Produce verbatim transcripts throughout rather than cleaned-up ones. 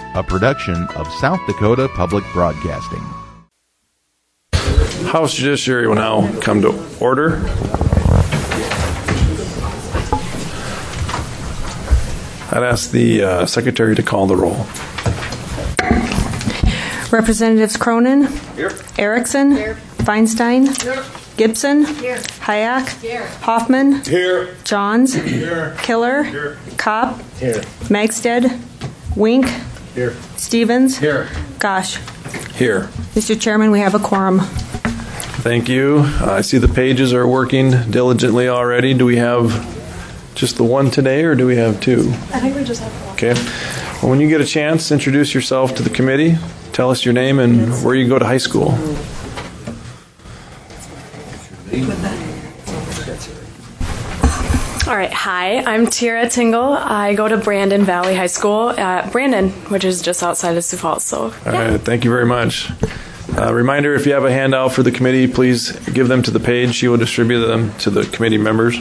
a production of South Dakota Public Broadcasting. House Judiciary will now come to order. I'd ask the uh, Secretary to call the roll. Representatives Cronin, Here. Erickson, Here. Feinstein, Here. Gibson, Here. Hayak, Here. Hoffman, Here. Johns, Here. Killer, Here. Kopp, Here. Magstead, Wink, Here. Stevens, Here. Gosh. Here. Mister Chairman, we have a quorum. Thank you. Uh, I see the pages are working diligently already. Do we have just the one today, or do we have two? I think we just have one. Okay. Well, when you get a chance, introduce yourself to the committee. Tell us your name and where you go to high school. All right. Hi, I'm Tira Tingle. I go to Brandon Valley High School at Brandon, which is just outside of Sioux Falls. So, All yeah. right. Thank you very much. Uh, reminder, if you have a handout for the committee, please give them to the page. She will distribute them to the committee members.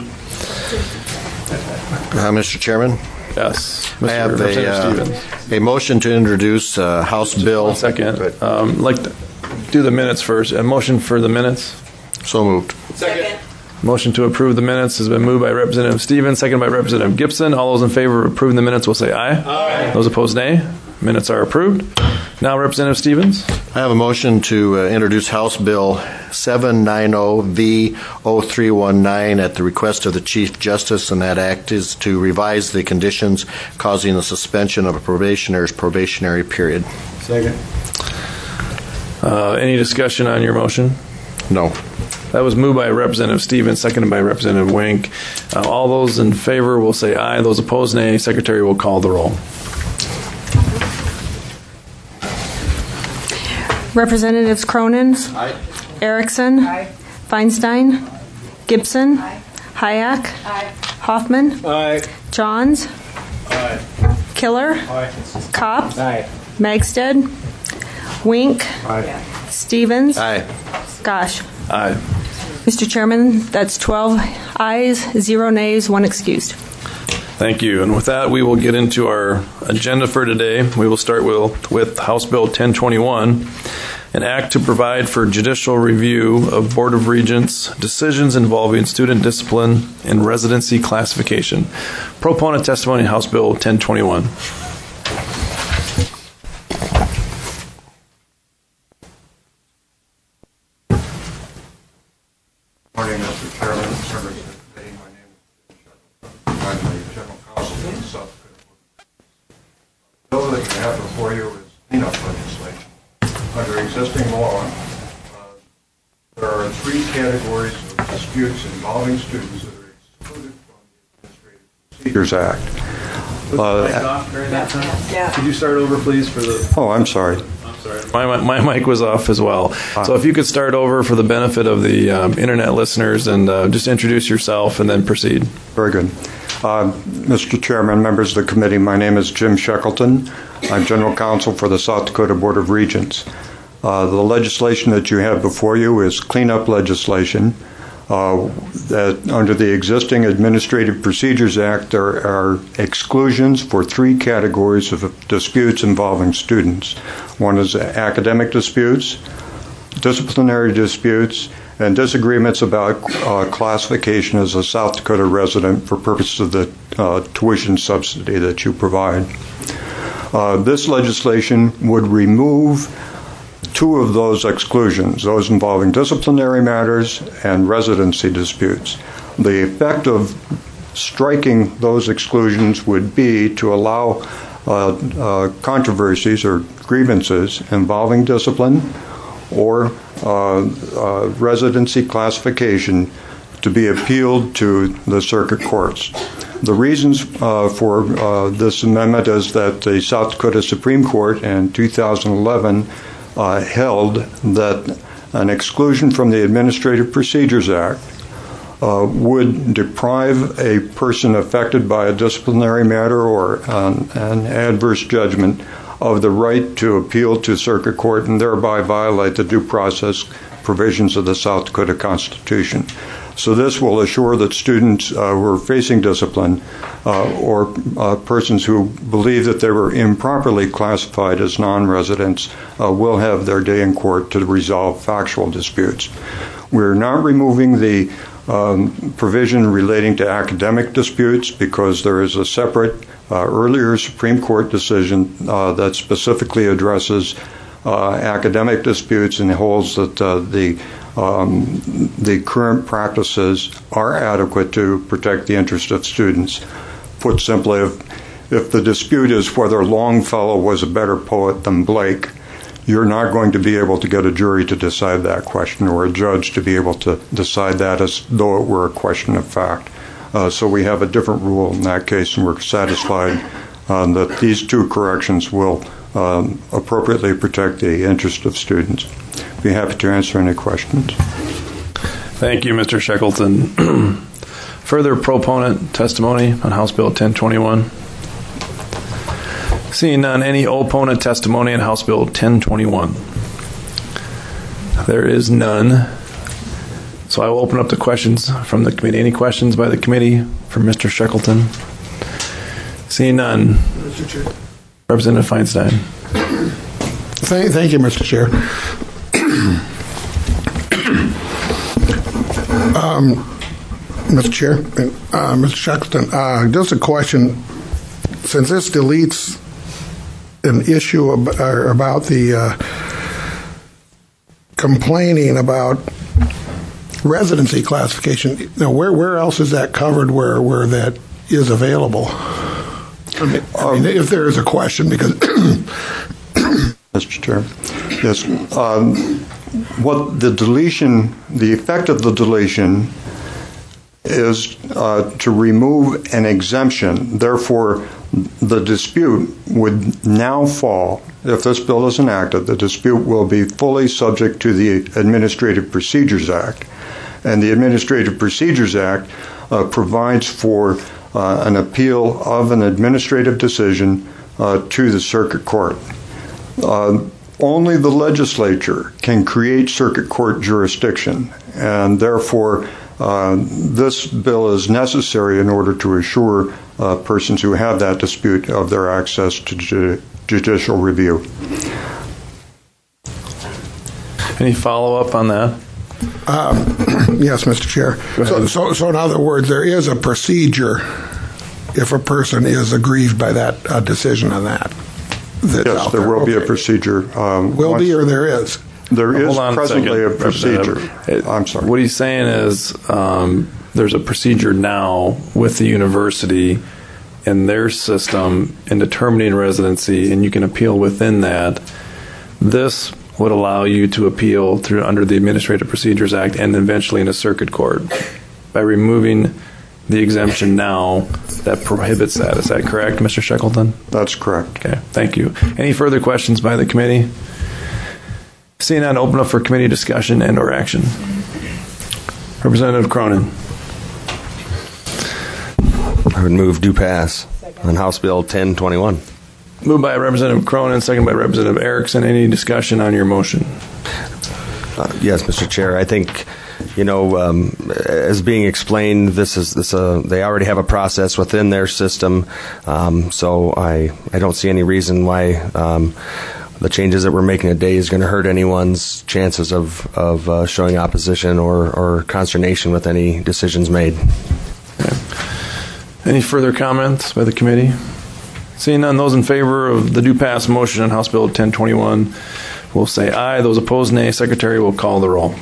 Uh, Mister Chairman? Yes. I have Mister a, uh, Stevens. a motion to introduce uh, House Just Bill. One second. Um, I'd like to do the minutes first. A motion for the minutes. So moved. Second. Motion to approve the minutes has been moved by Representative Stevens, second by Representative Gibson. All those in favor of approving the minutes will say aye. Aye. Those opposed, nay. Minutes are approved. Now, Representative Stevens. I have a motion to uh, introduce House Bill seven ninety V zero three one nine at the request of the Chief Justice, and that act is to revise the conditions causing the suspension of a probationer's probationary period. Second. Uh, any discussion on your motion? No. That was moved by Representative Stevens, seconded by Representative Wink. Uh, all those in favor will say aye. Those opposed, nay. Secretary will call the roll. Representatives Cronin, Aye. Erickson, Aye. Feinstein, Gibson, Aye. Hayak, Aye. Hoffman, Aye. Johns, Aye. Killer, Aye. Kopp, Aye. Magstead, Wink, Aye. Stevens, Aye. Gosh. Aye. Mister Chairman, that's twelve ayes, zero nays, one excused. Thank you. And with that, we will get into our agenda for today. We will start with, with House Bill ten twenty-one, an act to provide for judicial review of Board of Regents decisions involving student discipline and residency classification. Proponent testimony, House Bill ten twenty-one. Morning, Mister Chairman, members of the committee. My name is Jim Shepherd. I'm the General Counsel of the South Dakota. The bill that you have before you is cleanup legislation. Under existing law, uh, there are three categories of disputes involving students that are excluded from the Administrative Procedures Act. Uh, Could you start over, please, for the... Oh, I'm sorry. My, my mic was off as well. So if you could start over for the benefit of the um, internet listeners and uh, just introduce yourself and then proceed. Very good. Uh, Mister Chairman, members of the committee, my name is Jim Shackleton. I'm General Counsel for the South Dakota Board of Regents. Uh, the legislation that you have before you is cleanup legislation. Uh, that under the existing Administrative Procedures Act, there are exclusions for three categories of disputes involving students. One is academic disputes, disciplinary disputes, and disagreements about uh, classification as a South Dakota resident for purposes of the uh, tuition subsidy that you provide. Uh, this legislation would remove two of those exclusions, those involving disciplinary matters and residency disputes. The effect of striking those exclusions would be to allow uh, uh, controversies or grievances involving discipline or uh, uh, residency classification to be appealed to the circuit courts. The reasons uh, for uh, this amendment is that the South Dakota Supreme Court in two thousand eleven Uh, held that an exclusion from the Administrative Procedures Act uh, would deprive a person affected by a disciplinary matter or an, an adverse judgment of the right to appeal to circuit court and thereby violate the due process provisions of the South Dakota Constitution. So this will assure that students uh, who are facing discipline uh, or uh, persons who believe that they were improperly classified as non-residents uh, will have their day in court to resolve factual disputes. We're not removing the um, provision relating to academic disputes because there is a separate uh, earlier Supreme Court decision uh, that specifically addresses uh, academic disputes and holds that uh, the Um, the current practices are adequate to protect the interest of students. Put simply, if, if the dispute is whether Longfellow was a better poet than Blake, you're not going to be able to get a jury to decide that question or a judge to be able to decide that as though it were a question of fact. Uh, so we have a different rule in that case, and we're satisfied um, that these two corrections will um, appropriately protect the interest of students. Be happy to answer any questions. Thank you, Mister Shackleton. Further proponent testimony on House Bill ten twenty-one? Seeing none, any opponent testimony on House Bill ten twenty-one? There is none. So I will open up the questions from the committee. Any questions by the committee for Mister Shackleton? Seeing none. Mister Chair. Representative Feinstein. Thank, thank you, Mister Chair. um, Mister Chair, uh, Mister Shackleton, uh, just a question. Since this deletes an issue ab- about the uh, complaining about residency classification, now where where else is that covered where, where that is available? I mean, I mean, if there is a question, because Mister Chair, yes. Um, what the deletion, the effect of the deletion is uh, to remove an exemption. Therefore, the dispute would now fall, if this bill is enacted, the dispute will be fully subject to the Administrative Procedures Act. And the Administrative Procedures Act uh, provides for uh, an appeal of an administrative decision uh, to the circuit court. Uh, only the legislature can create circuit court jurisdiction, and therefore uh, this bill is necessary in order to assure uh, persons who have that dispute of their access to ju- judicial review. Any follow-up on that? Um, yes, Mister Chair. So, so, so in other words, there is a procedure if a person is aggrieved by that uh, decision on that. Yes, there, there will okay. be a procedure. Um, will be or there is? There is Hold on presently a, a procedure. It, I'm sorry. What he's saying is um, there's a procedure now with the university and their system in determining residency, and you can appeal within that. This would allow you to appeal through under the Administrative Procedures Act and eventually in a circuit court by removing the exemption now that prohibits that. Is that correct, Mister Shackleton? That's correct. Okay, thank you. Any further questions by the committee? Seeing none, open up for committee discussion and or action. Representative Cronin. I would move do pass on House Bill ten twenty-one. Moved by Representative Cronin, second by Representative Erickson. Any discussion on your motion? Uh, yes, Mister Chair. I think, you know, um, as being explained, this is this. Uh, they already have a process within their system, um, so I I don't see any reason why um, the changes that we're making today is going to hurt anyone's chances of of uh, showing opposition or or consternation with any decisions made. Okay. Any further comments by the committee? Seeing none, those in favor of the do pass motion on House Bill ten twenty-one will say aye. Those opposed, nay. Secretary will call the roll.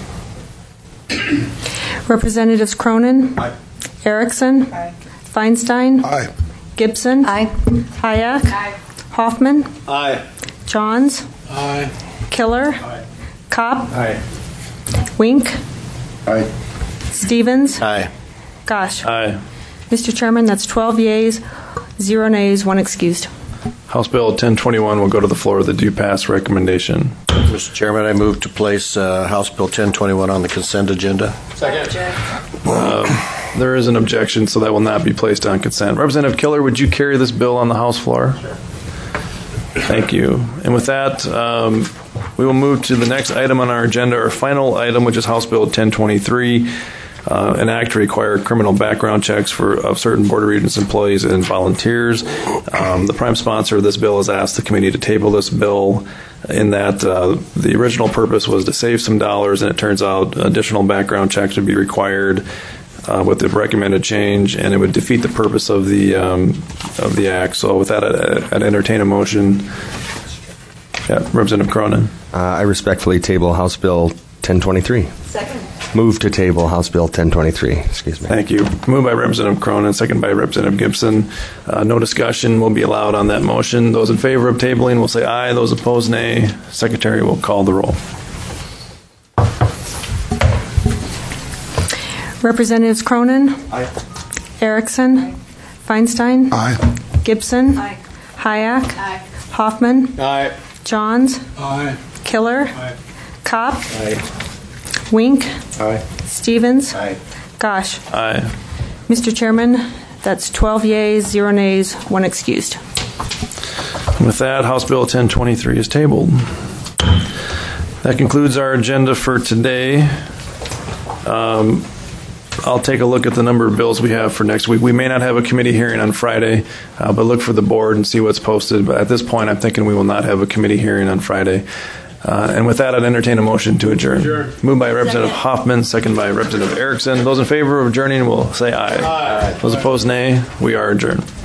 Representatives Cronin? Aye. Erickson? Aye. Feinstein? Aye. Gibson? Aye. Hayek? Aye. Hoffman? Aye. Johns? Aye. Killer? Aye. Kopp? Aye. Wink? Aye. Stevens? Aye. Gosh. Aye. Mister Chairman, that's twelve yeas, zero nays, one excused. House Bill ten twenty-one will go to the floor with the do pass recommendation. Mister Chairman, I move to place uh, House Bill ten twenty-one on the consent agenda. Second. Uh, there is an objection, so that will not be placed on consent. Representative Killer, would you carry this bill on the House floor? Sure. Thank you. And with that, um, we will move to the next item on our agenda, our final item, which is House Bill ten twenty-three. uh, an act to require criminal background checks for of certain Board of Regents employees and volunteers. Um, the prime sponsor of this bill has asked the committee to table this bill, in that uh, the original purpose was to save some dollars, and it turns out additional background checks would be required uh, with the recommended change, and it would defeat the purpose of the um, of the act. So with that, I'd, I'd entertain a motion. Yeah, Representative Cronin. Uh, I respectfully table House Bill ten twenty-three. Second. Move to table House Bill ten twenty-three. Excuse me. Thank you. Moved by Representative Cronin, second by Representative Gibson. Uh, no discussion will be allowed on that motion. Those in favor of tabling will say aye. Those opposed, nay. Secretary will call the roll. Representatives Cronin. Aye. Erickson. Feinstein. Aye. Gibson. Aye. Hayek. Aye. Hoffman. Aye. Johns. Aye. Killer. Aye. Kopp. Aye. Wink. Aye. Stevens. Aye. Gosh. Aye. Mister Chairman, that's twelve yeas, zero nays, one excused. With that, House Bill ten twenty-three is tabled. That concludes our agenda for today. Um, I'll take a look at the number of bills we have for next week. We may not have a committee hearing on Friday, uh, but look for the board and see what's posted. But at this point, I'm thinking we will not have a committee hearing on Friday. Uh, and with that, I'd entertain a motion to adjourn. Adjourn. Moved by Representative second. Hoffman, second by Representative Erickson. Those in favor of adjourning will say aye. Aye. Those opposed, nay. We are adjourned.